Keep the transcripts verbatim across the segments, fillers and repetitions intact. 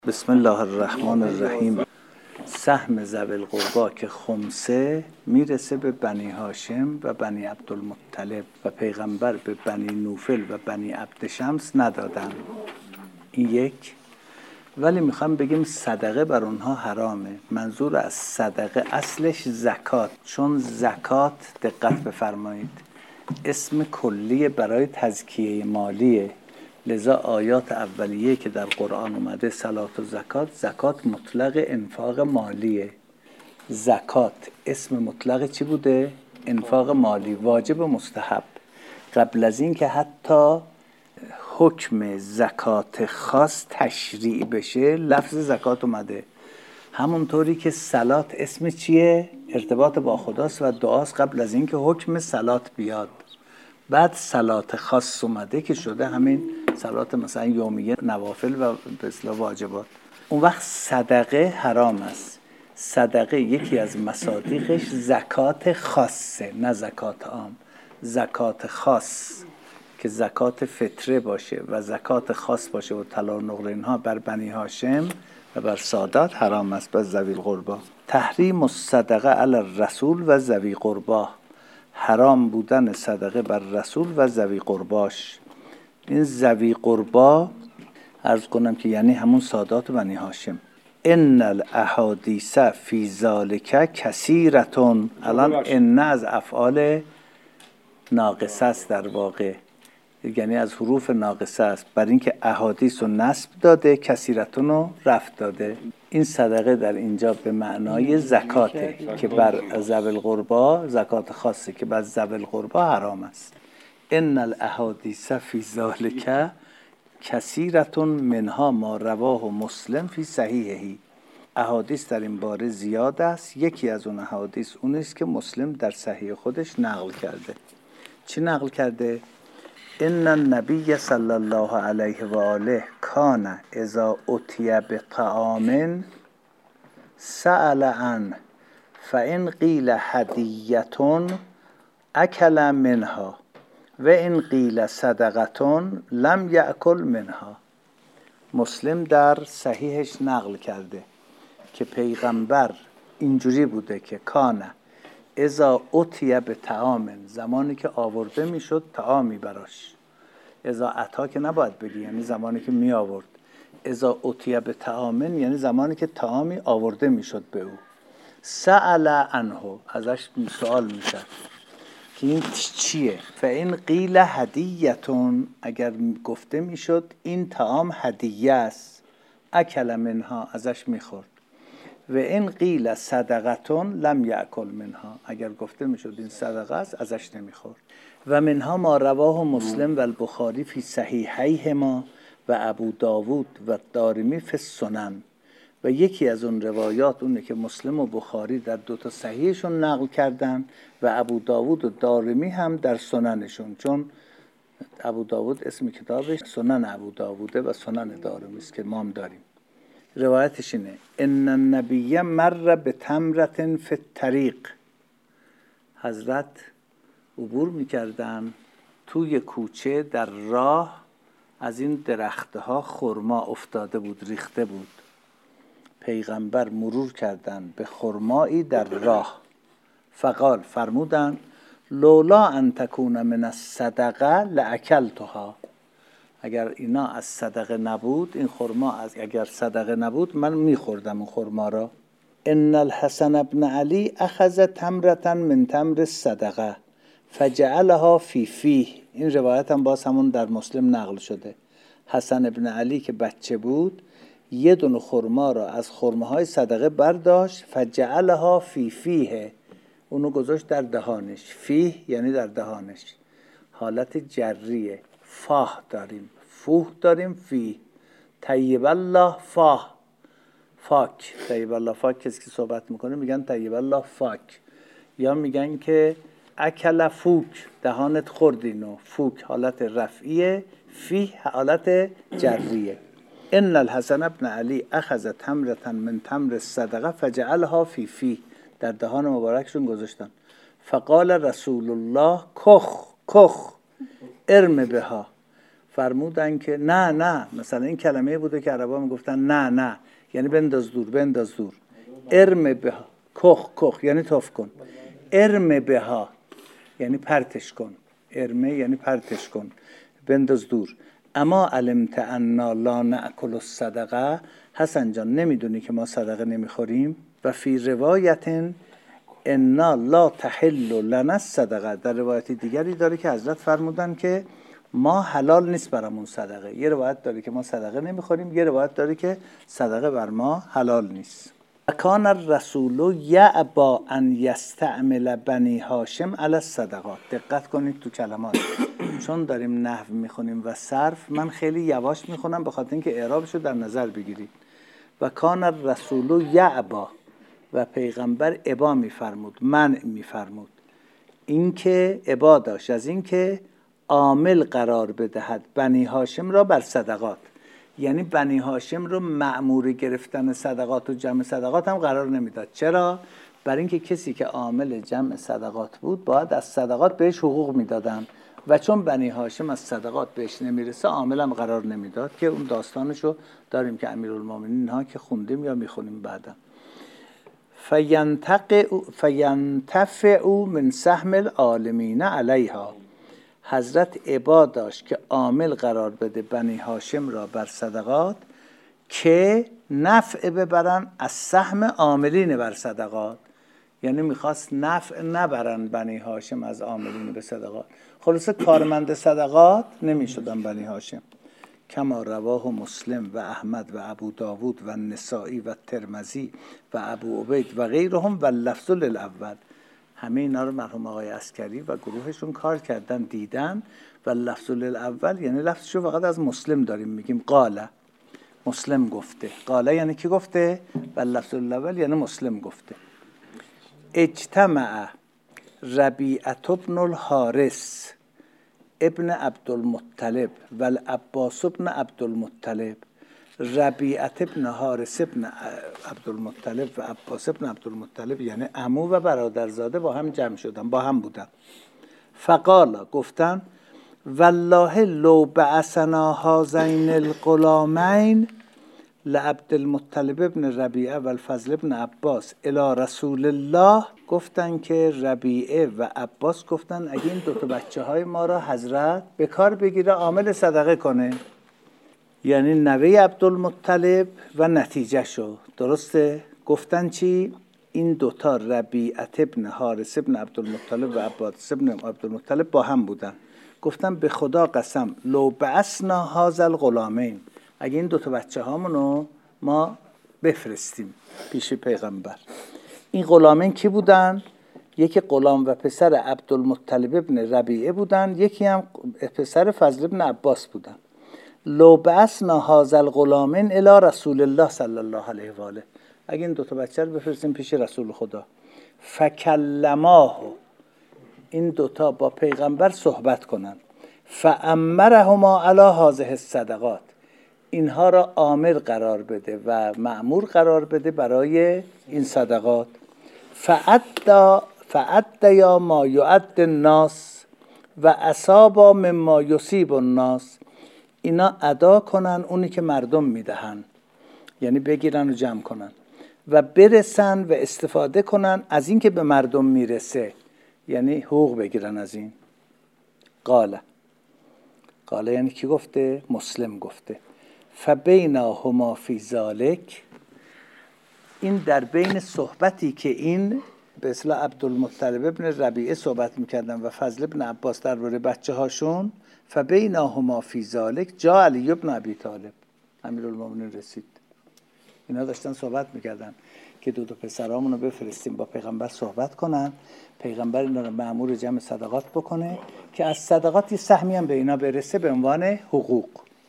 بسم الله الرحمن الرحیم. سهم ذوی القربا که خمسه میرسه به بنی هاشم و بنی عبدالمطلب و پیغمبر به بنی نوفل و بنی عبدشمس ندادن. این یک. ولی میخوام بگیم صدقه بر اونها حرامه. منظور از صدقه اصلش زکات، چون زکات دقت بفرمایید اسم کلی برای تزکیه مالیه. لذا آیات اولیه که در قرآن اومده صلات و زکات، زکات مطلق انفاق مالیه. زکات اسم مطلق چی بوده؟ انفاق مالی، واجب و مستحب. قبل از این که حتی حکم زکات خاص تشریع بشه لفظ زکات اومده. همونطوری که صلات اسم چیه؟ ارتباط با خداست و دعاست قبل از این که حکم صلات بیاد. بعد صلات خاص اومده که شده همین صلات مثلا یومیه، نوافل و به اصطلاح واجبات. اون وقت صدقه حرام است. صدقه یکی از مصادیقش زکات خاصه، نه زکات عام. زکات خاص که زکات فطره باشه و زکات خاص باشه و طلا و نقره اینها بر بنی هاشم و بر سادات حرام است. بر ذوی القربا تحریم الصدقه علی الرسول و ذوی قربا، حرام بودن صدقه بر رسول و ذوی قرباش. این ذوی قربا عرض کنم که یعنی همون سادات و بنی هاشم. ان الاحادیث فی ذالک کثیرتون. الان ان از افعال ناقصه است در واقع، یعنی از حروف ناقصه است، بر اینکه احادیث رو نصب داده، کثیرتون رو رفع داده. این صدقه در اینجا به معنای زکاته که بر ذوی القربا، زکات خاصه که بر ذوی القربا حرام است. ان الاحادیث فی ذالک کثیرتون منها ما رواه مسلم فی صحیحه. احادیث در این باره زیاد است. یکی از اون احادیث اون است که مسلم در صحیح خودش نقل کرده. چی نقل کرده؟ ان النبی صلی الله علیه و آله کان اذا اتی بطعام سأل عنه فان قیل هدیة اکل منها و ان قیل صدقة لم یأکل منها. مسلم در صحیحش نقل کرده که پیغمبر اینجوری بوده که کان اذا اتیه به طعام، زمانی که آورده میشد طعامی براش. اذا عطا که نباید بگی، یعنی زمانی که می آورد. اذا اتیه به طعام یعنی زمانی که طعامی آورده میشد به او. سأل عنه، ازش سوال میشد که این چیه؟ فإن قیل هدیة، اگر گفته میشد این طعام هدیه است، اکل منها، ازش میخورد. و این قیل صدقة لم یأکل منها، اگر گفته میشد این صدقه است ازش نمیخورد. و منها ما رواه مسلم و البخاری فی صحیحیهما و ابو داود و دارمی فی السنن. و یکی از اون روایات اونه که مسلم و بخاری در دو تا صحیحشون نقل کردن و ابو داود و دارمی هم در سننشون، چون ابو داود اسم کتابش سنن ابو داوده و سنن دارمی است که ما هم داریم. روایتش اینه ان النبی مر به تمرة فی الطریق. حضرت عبور میکردن توی کوچه، در راه از این درختها خرما افتاده بود، ریخته بود. پیغمبر مرور کردن به خرمایی در راه، فقال، فرمودن لولا ان تکون من الصدقه لاکلتها. اگر اینا از صدقه نبود، این خرما از اگر صدقه نبود من میخوردم اون خرما را. ان الحسن ابن علی اخذ تمرة من تمر الصدقه فجعلها فی فیه. این روایت هم باز همون در مسلم نقل شده. حسن ابن علی که بچه بود یه دونه خرما را از خرماهای صدقه برداشت، فجعلها فی فیه، اونو گذاشت در دهانش. فیه یعنی در دهانش، حالت جریه. فاه داریم، فوه داریم، فیه. طیب الله فاه، فاک. طیب الله فاک، کسی که صحبت میکنه میگن طیب الله فاک، یا میگن که اکل فوک، دهانت خورد اینو. فوک حالت رفعیه، فیه حالت جریه. ان الحسن ابن علی اخذ تمرة من تمر الصدقه فجعلها فی فیه، در دهان مبارکشون گذاشتن. فقال رسول الله کخ کخ ارم بها فرمودن که نه نه، مثلا این کلمه بوده که عربا میگفتن نه نه یعنی بنداز دور، بنداز دور. ارم بها، کخ کخ یعنی تف کن. ارم بها یعنی پرتش کن. ارمه یعنی پرتش کن، بنداز دور. اما علمت انا لا ناکل الصدقه، حسن جان نمیدونی که ما صدقه نمیخوریم. و فی روایت انا لا تحل لنا الصدقه، در روایت دیگری داره که حضرت فرمودن که ما حلال نیست برامون صدقه. یه روایت داره که ما صدقه نمیخوریم، یه روایت داره که صدقه بر ما حلال نیست. کان الرسول یعبا ان یستعمل بنی هاشم علی الصدقات. دقت کنید تو کلمات، چون داریم نحو میخونیم و صرف، من خیلی یواش میخونم به خاطر اینکه اعرابشو در نظر بگیرید. و کان الرسول یعبا، و پیغمبر ابا میفرمود، منع میفرمود، اینکه ابا داشت از اینکه عامل قرار بدهد بنی هاشم را بر صدقات، یعنی بنی هاشم رو مأمور گرفتن صدقات و جمع صدقات هم قرار نمیداد. چرا؟ برای اینکه کسی که عامل جمع صدقات بود باید از صدقات بهش حقوق میدادن و چون بنی هاشم از صدقات بهش نمیرسه عامل هم قرار نمیداد، که اون داستانشو داریم که امیرالمومنین ها که خوندیم یا میخونیم بعدا. فینتفع من سهم العالمین علیها، حضرت ابا داشت که عامل قرار بده بنی هاشم را بر صدقات که نفع ببرن از سهم عاملین بر صدقات، یعنی میخواست نفع نبرن بنی هاشم از عاملین به صدقات. خلاصه کارمند صدقات نمیشدن بنی هاشم. کما رواه مسلم و احمد و ابو داود و نسائی و ترمذی و ابو عبید و غیرهم و لفظ للاول. همه اینا رو مرحوم آقای عسکری و گروهشون کار کردن، دیدن. و لفظ للاول یعنی لفظشو فقط از مسلم داریم میگیم، قاله مسلم گفته. قاله یعنی کی گفته؟ و لفظ للاول یعنی مسلم گفته. اجتمع ربیعة بن الحارث ابن عبدالمطلب و العباس ابن عبدالمطلب. ربیعة ابن حارث ابن عبدالمطلب و عباس ابن عبدالمطلب یعنی عمو و برادرزاده با هم جمع شدن، با هم بودن. فقالا گفتن والله لو بعثنا هذین الغلامین لعبدالمطلب ابن ربیعه و الفضل ابن عباس الی رسول الله. گفتن که ربیعه و عباس گفتن اگه این دوتا بچه های ما را حضرت به کار بگیره عامل صدقه کنه، یعنی نوه عبدالمطلب و نتیجه شو. درسته؟ گفتن چی؟ این دوتا ربیعه ابن حارث ابن عبدالمطلب و عباس ابن عبدالمطلب با هم بودن. گفتن به خدا قسم لو بعثنا هذا الغلامین، اگه این دوتا بچه هامونو ما بفرستیم پیش پیغمبر. این غلامین کی بودن؟ یکی غلام و پسر عبدالمطلب ابن ربیعه بودن، یکی هم پسر فضل ابن عباس بودن. لو بعثنا هذا الغلامین الی رسول الله صلی الله علیه و آله، اگه این دوتا بچه رو بفرستیم پیش رسول خدا. فکلماه، این دوتا با پیغمبر صحبت کنن. فامرهما علی هذه الصدقات، اینها را آمر قرار بده و مأمور قرار بده برای این صدقات. فعدا فعدا ما یعد الناس و اصابا مما یصیب الناس، اینا ادا کنن اونی که مردم میدهن، یعنی بگیرن و جمع کنن و برسن و استفاده کنن از این که به مردم میرسه، یعنی حقوق بگیرن از این. قاله قاله یعنی کی گفته؟ مسلم گفته. فبینهما فی ذالک، این در بین صحبتی که این به اصطلاح عبدالمطلب ابن ربیعه صحبت میکردن و فضل ابن عباس درباره بچه هاشون، فبینهما فی ذالک جاء علی ابن ابی طالب، امیرالمومنین رسید. اینا داشتن صحبت میکردن که دو تا پسرامونو بفرستیم با پیغمبر صحبت کنن، پیغمبر اینا رو مأمور جمع صدقات بکنه که از صدقات یه سهمی هم به اینا برسه به عنوان حقوق.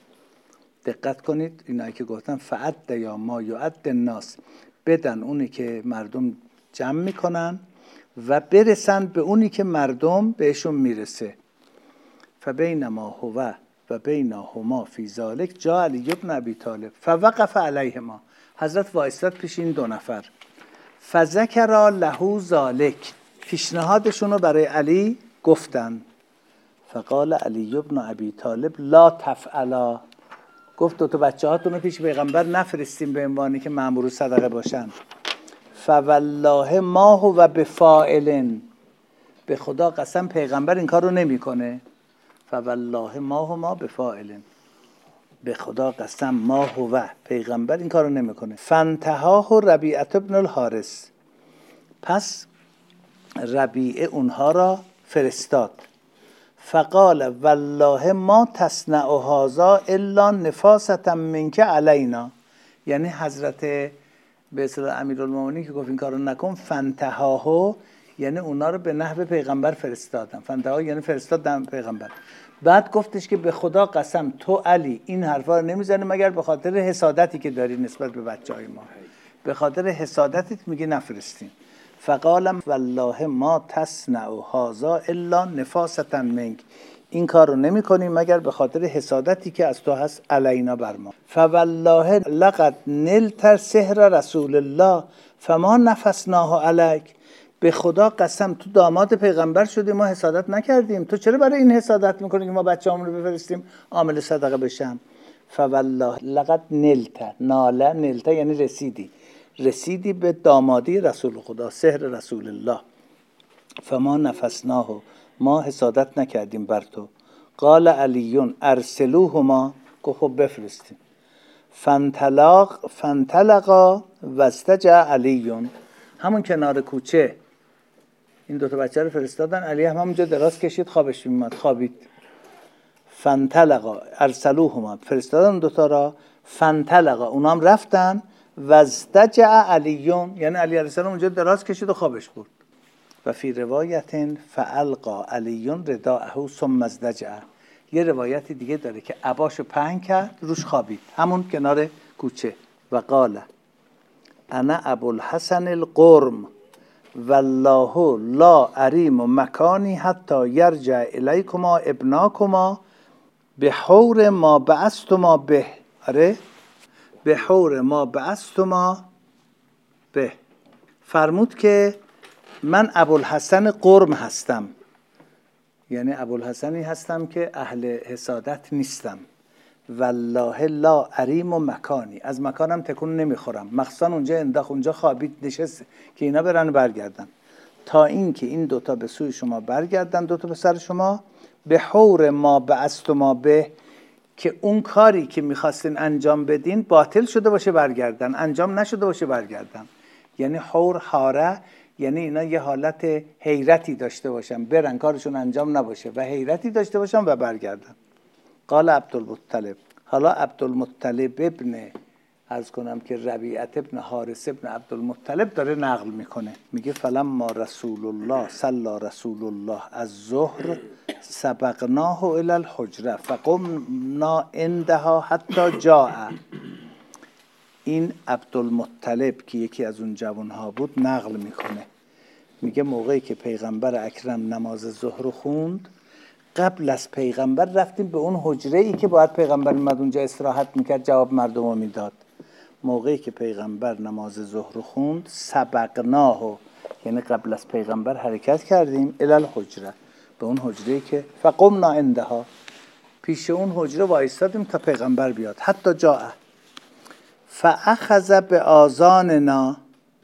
دقت کنید اینایی که گفتن فعد یا ما یعد الناس، بدن اونی که مردم جمع میکنن و برسن به اونی که مردم بهشون میرسه. فبینما هو و بینهما فی ذالک جاء علی ابن ابی طالب فوقف علیهما، حضرت وایستاد پیش این دو نفر. فذکر له ذالک، پیشنهادشون رو برای علی گفتن. فقال علی بن ابی طالب لا تفعلا، گفت دو تا بچه هاتون رو پیش پیغمبر نفرستیم به عنوانی که مأمور صدقه باشن. فوالله ما هو بفاعل، به خدا قسم پیغمبر این کار رو نمیکنه. فوالله ما هو ما بفاعل، به خدا قسم ما هو پیغمبر این کار رو نمیکنه. فانتهاه ربیعه بن الحارث، پس ربیعه اونها را فرستاد. فقال والله ما تصنع هذا الا نفاسة منک علینا، یعنی حضرت به اصطلاح امیرالمومنین که گفت این کارو نکن، فانتهاه یعنی اونا رو به نحو پیغمبر فرستادن. فانتهاه یعنی فرستادن پیغمبر. بعد گفتش که به خدا قسم تو علی این حرفا رو نمیزنی مگر به خاطر حسادتی که داری نسبت به بچهای ما، به خاطر حسادتت میگی نفرستین. فقال والله ما تصنع هذا الا نفاسة منک، این کار رو نمی کنیم مگر به خاطر حسادتی که از تو هست علینا بر ما. فوالله لقد نلت سحر رسول الله فما نفسناه علیک، به خدا قسم تو داماد پیغمبر شدی ما حسادت نکردیم، تو چرا برای این حسادت میکنی که ما بچه‌هامون رو بفرستیم عامل صدقه بشن؟ فوالله لقد نلت، ناله نلت یعنی رسیدی، رسیدی به دامادی رسول خدا، سحر رسول الله. فما نفسناه، ما حسادت نکردیم بر تو. قال علیون ارسلوهما، گفت خب بفرستیم. فانطلق فانطلقا واستجع علیون، همون کنار کوچه این دوتا بچه رو فرستادن، علی هم همونجا دراز کشید خوابش میمد، خوابید. فانطلقا ارسلوهما، فرستادن دوتا را. فانطلقا، اونا هم رفتن. واستجع علیون یعنی علی علیه السلام اونجا دراز کشید و خوابش برد. و فی روایت فالقا علیون رداءه ثم ازدجع، یه روایت دیگه داره که عباشو پهن کرد روش خوابید همون کنار کوچه. و قال انا ابوالحسن القرم والله لا اریم مکانی حتی یرجع الیکما ابناکما به حور ما بعثتما به، آره به حور ما بعثتما به، فرمود که من ابوالحسن قرم هستم، یعنی ابوالحسنی هستم که اهل حسادت نیستم. والله لا اریم و مکانی، از مکانم تکون نمیخورم، مخصوصا اونجا انداخت، اونجا خوابید نشست که اینا برن و برگردن، تا این که این دوتا به سوی شما برگردن، دوتا به سر شما. به حور ما بعثتما به، که اون کاری که میخواستین انجام بدین باطل شده باشه برگردن، انجام نشده باشه برگردن. یعنی حور حاره یعنی اینا یه حالت حیرتی داشته باشن، برن کارشون انجام نباشه و حیرتی داشته باشن و برگردن. قال عبدالمطلب، حالا عبدالمطلب ابن عرض کنم که ربیعه ابن حارث ابن عبدالمطلب داره نقل میکنه، میگه فلما رسول الله صلی رسول الله الظهر سبقناه الی الحجره فقمنا عندها حتی جاء. این عبدالمطلب که یکی از اون جوانها بود نقل میکنه، میگه موقعی که پیغمبر اکرم نماز ظهر خوند، قبل از پیغمبر رفتیم به اون حجره ای که باید پیغمبر اومد اونجا استراحت میکرد جواب مردم رو میداد. موقعی که پیغمبر نماز ظهر خوند سبقناه، یعنی قبل از پیغمبر حرکت کردیم الی الحجره، به اون حجره ای که فقمنا عندها، پیش اون حجره وایستادیم تا پیغمبر بیاد. حتی جاء فاخذ بآذاننا،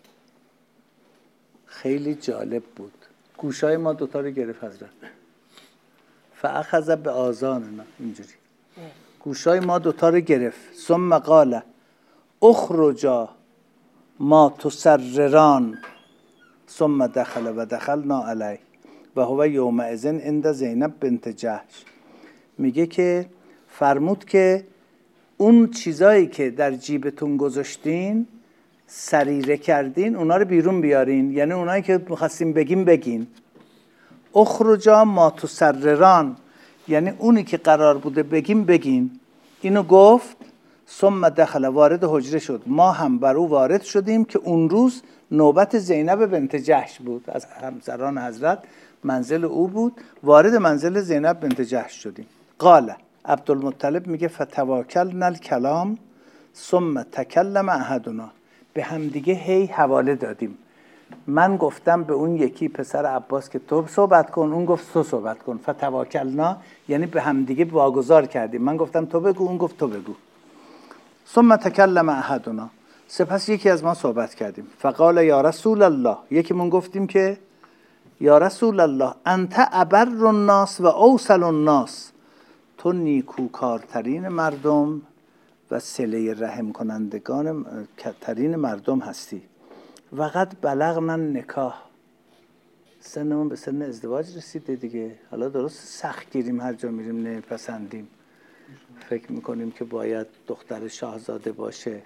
خیلی جالب بود، گوشای ما دوتا رو گرفت حضرت. فاخذ بآذاننا، اینجوری گوشای ما دوتا رو گرفت. ثم قال اخرجا ما تسرران، ثم دخل و دخلنا علیه و هو یومئذ عند زینب بنت جحش. میگه که فرمود که اون چیزایی که در جیبتون گذاشتین سریره کردین اونا رو بیرون بیارین، یعنی اونایی که میخواستیم بگیم بگین. اخرجا ما تسرران یعنی اونی که قرار بوده بگیم بگین. اینو گفت. ثم دخل، وارد حجره شد. ما هم بر او وارد شدیم که اون روز نوبت زینب بنت جحش بود، از همسران حضرت منزل او بود، وارد منزل زینب بنت جحش شدیم. قال عبدالمطلب میگه فتواکلنا الکلام ثم تکلم احدنا، به هم دیگه هی حواله دادیم، من گفتم به اون یکی پسر عباس که تو صحبت کن، اون گفت تو صحبت کن. فتوکلنا یعنی به همدیگه واگذار کردیم. من گفتم تو بگو، اون گفت تو بگو. ثم تکلم احدنا، سپس یکی از ما صحبت کردیم. فقال یا رسول الله، یکی من گفتیم که یا رسول الله انت ابر الناس و اوصل الناس، تو نیکوکارترین مردم و صله رحم کنندگان ترین مردم هستی. وقد بلغنا نکاح، سنمون به سن ازدواج رسیده دیگه. حالا درست سخت گیریم، هر جا میریم نمیپسندیم، فکر میکنیم که باید دختر شاهزاده باشه.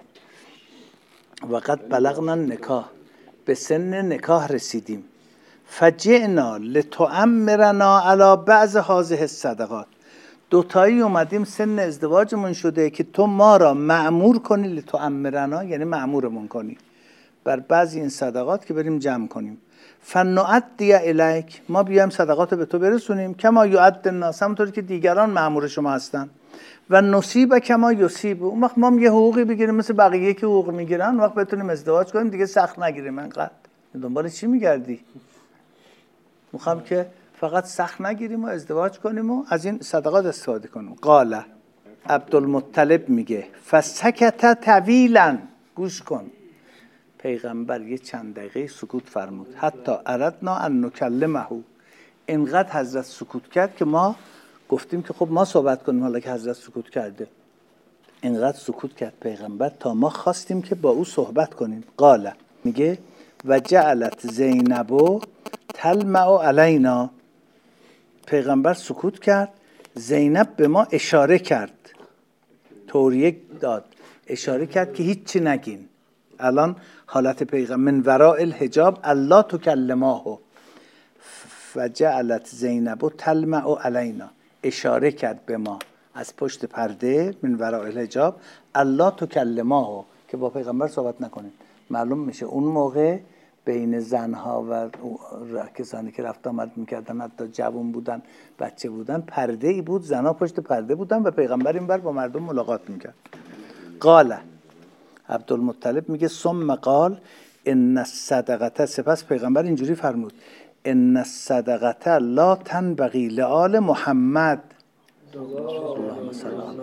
وقد بلغنا نکاح، به سن نکاح رسیدیم. فجئنا لتؤمرنا علی بعض هذه الصدقات، دوتایی اومدیم سن ازدواجمون شده که تو ما را مأمور کنی، لتؤمرنا یعنی مأمورمون کنی بر بعضی این صدقات که بریم جمع کنیم. فنؤدی الیک، ما بیایم صدقات رو به تو برسونیم. کما یؤد الناس، همونطوری که دیگران مأمور شما هستن. و نصیب کما یصیب، اون وقت ما هم یه حقوقی بگیریم مثل بقیه که حقوق میگیرن، اون وقت بتونیم ازدواج کنیم دیگه، سخت نگیریم. انقدر دنبال چی میگردی؟ میخوام که فقط سخت نگیریم و ازدواج کنیم و از این صدقات استفاده کنیم. قال عبدالمطلب میگه فسکت طویلا، گوش کن، پیغمبر یه چند دقیقه سکوت فرمود. حتی اردنا ان نکلمه، اینقدر حضرت سکوت کرد که ما گفتیم که خب ما صحبت کنیم حالا که حضرت سکوت کرده. اینقدر سکوت کرد پیغمبر تا ما خواستیم که با او صحبت کنیم. قال میگه و جعلت زینب تلمع علینا، پیغمبر سکوت کرد، زینب به ما اشاره کرد، توریه داد، اشاره کرد که هیچی نگین. الان حالت پیغمبر من وراء الحجاب الله تکلماه، فجعلت زینب تلمع علینا، اشاره کرد به ما از پشت پرده، من وراء الحجاب الله تکلماه، که با پیغمبر صحبت نکنید. معلوم میشه اون موقع بین زنها و کسانی که رفت آمد میکردن، حتی جوان بودن بچه بودن، پرده ای بود، زنها پشت پرده بودن و پیغمبر این بر با مردم ملاقات میکرد. قال عبدالمطلب میگه ثم قال ان الصدقه، سپس پیغمبر اینجوری فرمود ان الصدقه لا تنبغی لآل محمد. اللهم صل علی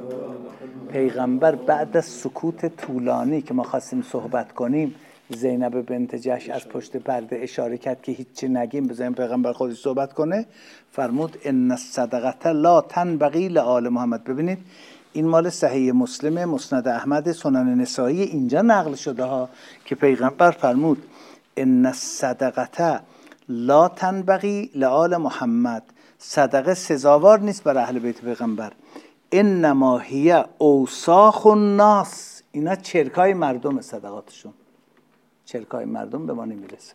پیغمبر بعد از سکوت طولانی که ما خواستیم صحبت کنیم، زینب بنت جحش از پشت پرده اشاره کرد که هیچی نگیم، بذاریم پیغمبر خودش صحبت کنه. فرمود ان الصدقه لا تنبغی لآل محمد. ببینید این مال صحیح مسلم، مسند احمد، سنن نسائی، اینجا نقل شده ها که پیغمبر فرمود ان الصدقه لا تنبغی لآل محمد، صدقه سزاوار نیست برای اهل بیت پیغمبر. انما هی اوساخ الناس، اینا چرکای مردم، صدقاتشون چرکای مردم به ما نمیرسه.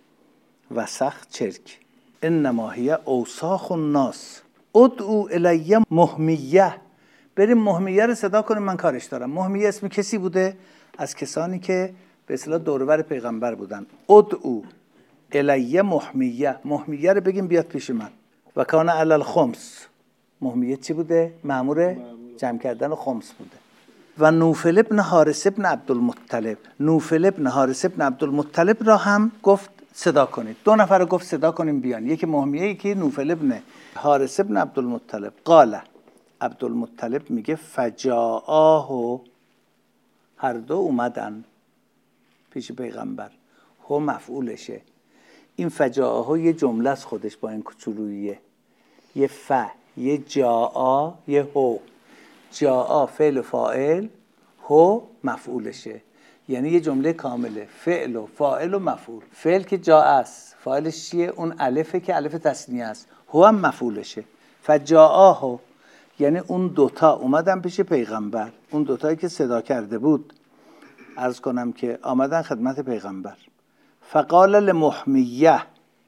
وسخ چرک. انما هی اوساخ الناس ادعو الی محمیه، بریم محمیه رو صدا کنیم، من کارش دارم. محمیه اسم کسی بوده از کسانی که به اصطلاح دوربر پیغمبر بودن. ادعو الی محمیه، محمیه رو بگیم بیاد پیش من. و کان علی الخمس، محمیه چی بوده؟ مأمور جمع کردن خمس بوده. و نوفل ابن حارث ابن عبدالمطلب، نوفل ابن حارث ابن عبدالمطلب را هم گفت صدا کنید. دو نفر رو گفت صدا کنیم بیان، یکی محمیه، یکی نوفل ابن حارث ابن عبدالمطلب. قال عبدالمطلب میگه فجاءه، هر دو اومدن پیش پیغمبر. هو مفعولشه، این فجاءه یه جمله از خودش با این کوچولوییه، یه ف، یه جاء، یه هو. جاء فعل و فاعل، هو مفعولشه، یعنی یه جمله کامله، فعل و فاعل و مفعول. فعل که جاء است، فاعلش چیه؟ اون الفه که الف تثنیه است. هو هم مفعولشه. فجاءه یعنی اون دوتا اومدن پیش پیغمبر، اون دوتایی که صدا کرده بود، عرض کنم که آمدن خدمت پیغمبر. فقال لمحمیه،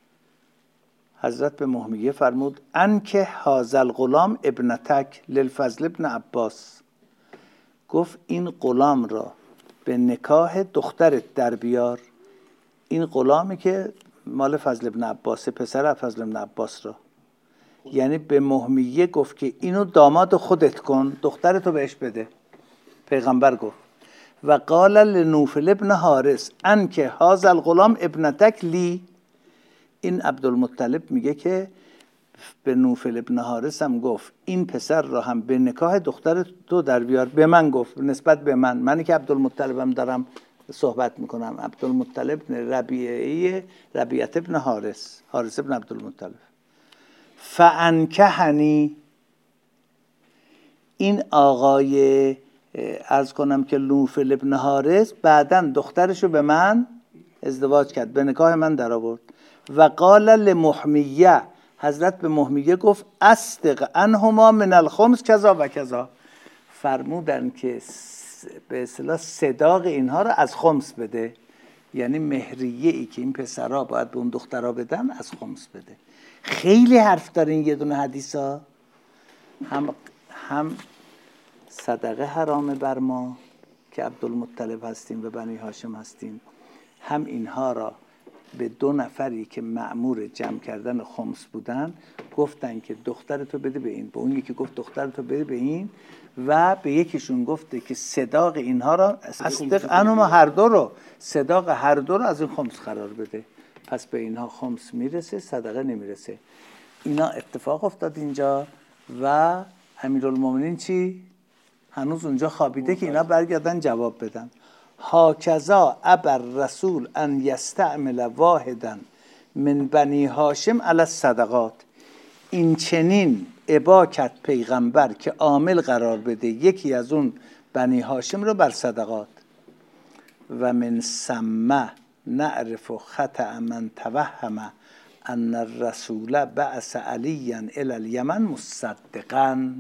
حضرت به محمیه فرمود انکه هذا الغلام ابنتک للفضل ابن عباس، گفت این غلام را به نکاح دخترت در بیار. این غلامی که مال فضل ابن عباس، پسر فضل ابن عباس را، یعنی به محمیه گفت که اینو داماد خودت کن، دخترتو بهش بده. پیغمبر گفت و قال لنوفل ابن حارث انکه هذا الغلام ابنتک لی. این عبدالمطلب میگه که به نوفل ابن حارث هم گفت این پسر را هم به نکاح دختر تو در بیار. به من گفت، نسبت به من، منی که عبدالمطلب هم دارم صحبت میکنم. عبدالمطلب ربیعه ربیعت ابن حارث، حارث ابن عبدالمطلب. فانکحنی، این آقای عرض کنم که نوفل ابن حارث بعداً دخترشو به من ازدواج کرد، به نکاح من در آورد. و قال لمحمیه، حضرت به محمیه گفت اصدق عنهما من الخمس کذا و کذا. فرمودن که به اصطلاح صداق اینها رو از خمس بده، یعنی مهریه ای که این پسرها باید به اون دخترها بدن از خمس بده. خیلی حرف داره این یه دونه حدیثا. هم هم صدقه حرامه بر ما که عبدالمطلب هستیم و بنی هاشم هستیم، هم اینها را به دو نفری که مأمور جمع کردن خمس بودن گفتن که دخترتو بده به این، به اون یکی گفت دخترتو بده به این، و به یکیشون گفته که صداق اینها را اصدق عنهما، هر دو رو صداق هر دو رو از این خمس قرار بده. پس به اینها خمس میرسه، صدقه نمیرسه. اینا اتفاق افتاد اینجا و امیرالمومنین چی؟ هنوز اونجا خوابیده که اینا برگردن جواب بدن. هاکذا ابر رسول ان یستعمل واحدا من بنی هاشم علی الصدقات. این چنین ابا کرد پیغمبر که عامل قرار بده یکی از اون بنی هاشم رو بر صدقات. و من ثم نعرف خطأ من توهم ان الرسول بعث علیا الی الیمن مصدقا.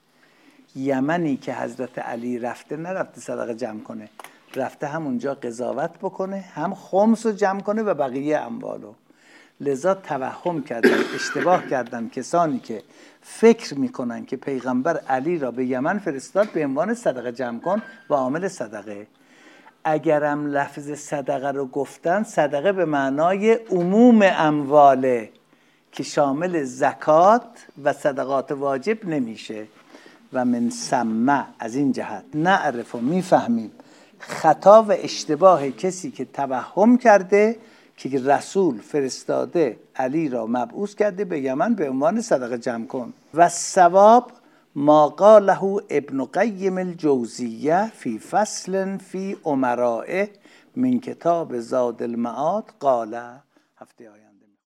یمنی که حضرت علی رفته، نرفته صدقه جمع کنه، رفته همونجا قضاوت بکنه، هم خمس رو جمع کنه و بقیه اموالو. لذا توهم کردن، اشتباه کردن کسانی که فکر میکنن که پیغمبر علی را به یمن فرستاد به عنوان صدقه جمع کن و عامل صدقه. اگرم لفظ صدقه رو گفتن، صدقه به معنای عموم امواله که شامل زکات و صدقات واجب نمیشه. و من ثم، از این جهت نعرف و میفهمیم خطا و اشتباه کسی که توهم کرده که رسول فرستاده علی را مبعوث کرده به یمن به عنوان صدقه جمع کن. و ثواب ما قاله ابن قیم الجوزیه فی فصل فی امرائه من کتاب زاد المعاد قال. هفته آینده